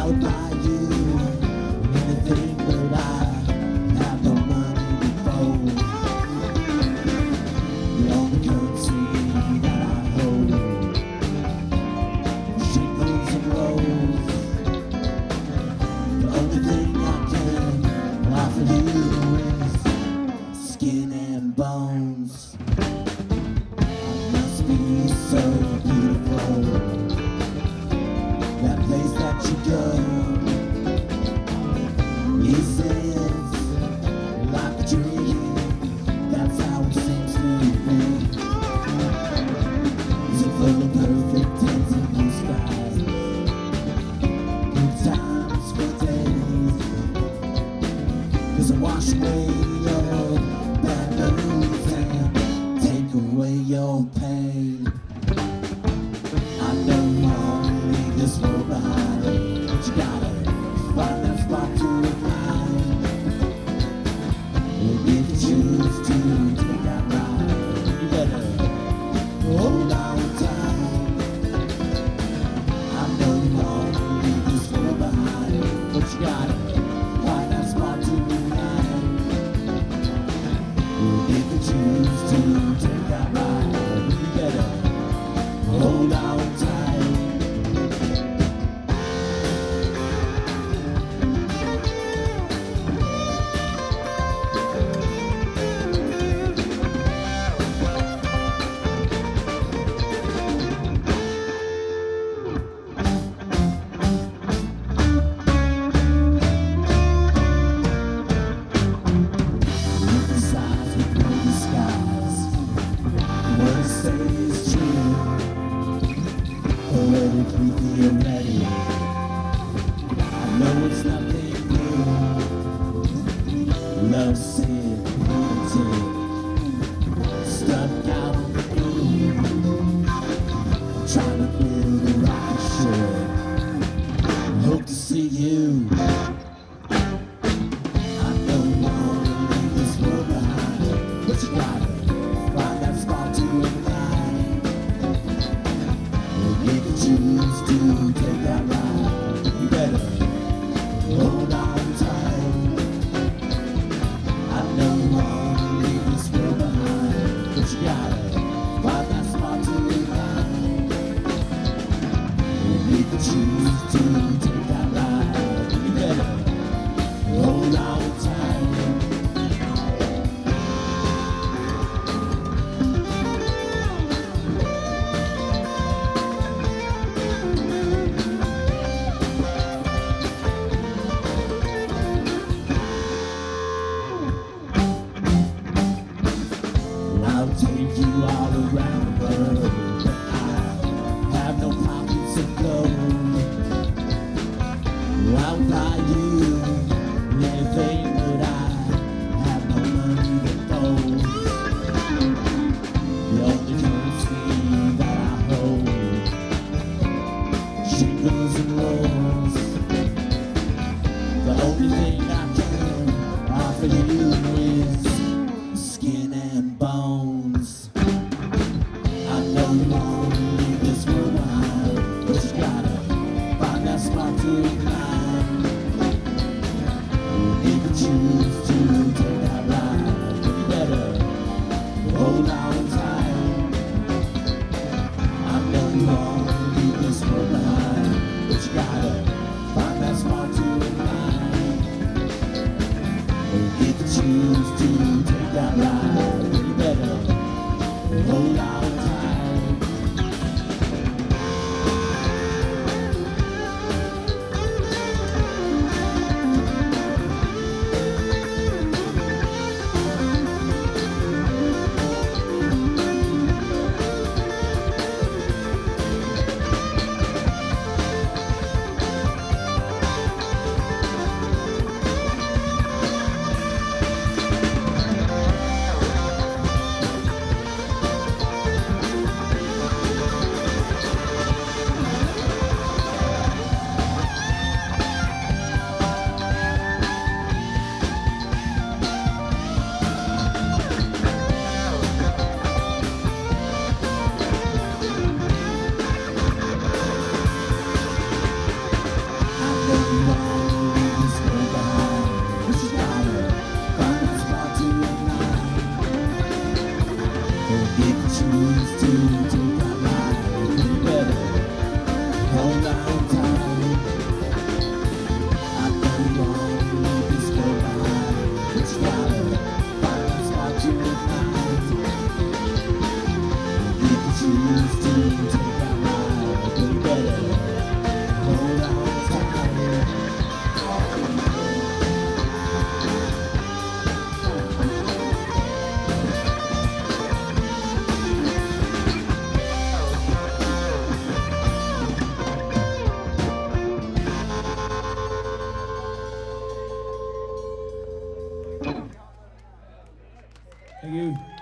would buy you anything, but I have no money to fold. The only currency that I hold, shingles and rolls. The only thing I can offer you is skin and bones. I must be so beautiful. That place that you go, he says, like a dream. That's how it seems to me. Is it full of perfect days and blue skies? Good times for days. Does it wash away your bad news and take away your pain? I know you only leave this world behind, but you gotta find that spot to remind. If you choose to take that ride, you better hold on tight. I know you only leave this world behind, but you gotta find that spot to remind. If you choose to take that ride, you better hold on tight. Emphasize with no disguise. What I say is true. Poetically theoretic. I know it's nothing new. Love sick, lunatic, stuck out on the blue. Trying to build a rocket ship. Hope to see you. I know you wanna leave this world behind, but you gotta find that spot to remind. If you choose to take that ride, you better hold on tight. I know you wanna leave this world behind, but you gotta find that spot to remind. If you choose to take that ride, you better hold on tight. I'll take you all around the world, but I have no pockets of gold. I'll buy you anything, but I have no money to fold. The only currency that I hold, shingles and rolls. The only thing I can offer you is skin and bones. I know you wanna leave this world behind, but you gotta find that spot to remind. If you choose to take that ride, you better hold on tight. I know you wanna leave this world behind, but you gotta find that spot to remind. If you choose to take that ride, you better hold on tight. Thank you.